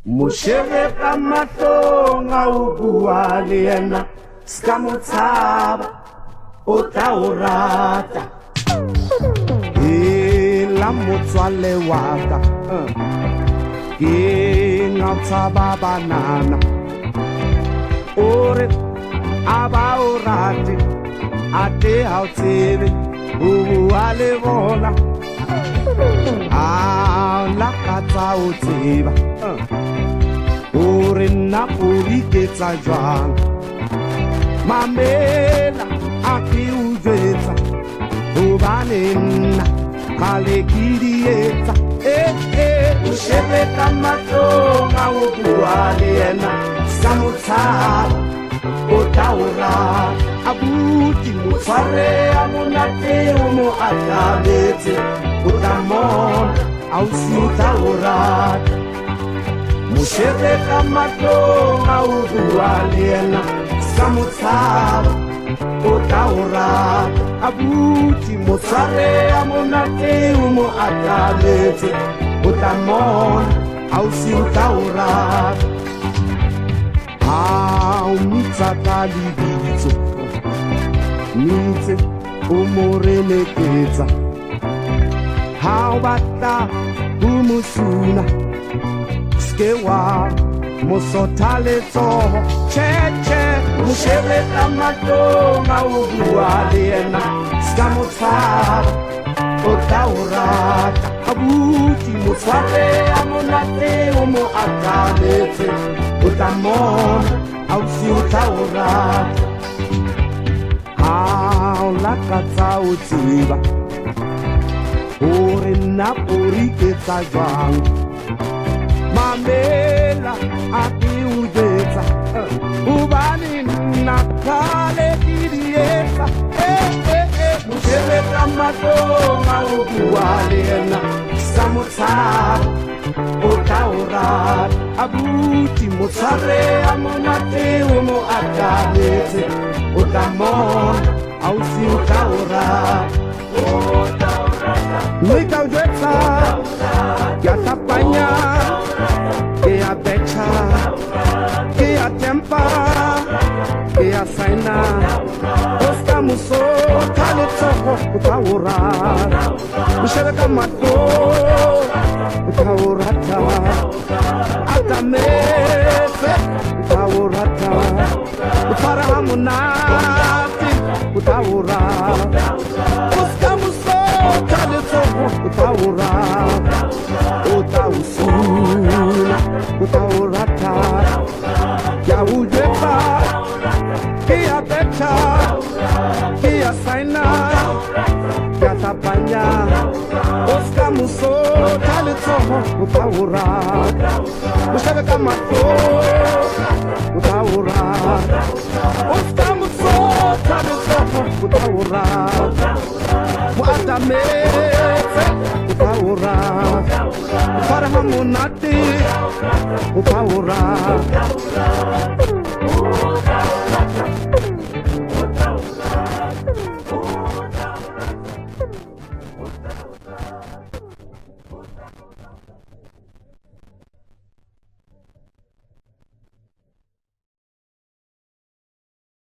Mushebe ka matonga o bua le ena ska mo tshaba o tla o rata la motswale wa ka ke nga tshaba banana ore aba o rate ate ha o tsebe o bua le bona la ka tsa o tseba ore nna o iketsa jwang mamela a ke o jwetsa hobane nna kale ke dietsa o shebe ka matonga o bua le ena ska mo tshaba o tla o rata abuti mo tshware a monate o mo atlabetse o tla mona ausi o tla o rata Mushebe ka matonga o bua le ena ska mo tshaba o tla o rata abuti mo tshware a monate o mo atlabetse o tla mona ausi o tla o rata o mitsa ka lebitso mitse o mo releketsa ha o batla o mo suna ske wa mo sotha letsoho che mo shebe ka matonga o bua le ena ska mo tshaba o tla o rata abuti mo tshware a monate o mo atlabetse o tla mona ausi o tla o rata o lakatsa o tseba hore nna o iketsa jwang mamela a ke o jwetsa hobane nna kale ke dietsa Mushebe ka matonga o bua le ena ska mo tshaba o tla o rata abuti mo tshware a monate o mo atlabetse o tla mona ausi o tla o rata mme ka o jwetsa ke a tlapanya ke a betcha ke a tempa ke a saina o ska mo sotha letsoho o tla o rata Mushebe ka matonga o tla o rata atametse o tla o rata o tshwara ha monate o tla o rata o ska mo sotha letsoho o tla o rata o tla o suna o tla o rata ke a o jwetsa ke a betcha ke a saina ke a tlapanya o ska mo sotha letsoho o tla o rata Mushebe ka matonga o tla o rata o ska mo sotha letsoho o tla o rata mo atametse o tla o rata o tshware ha monate o tla o rata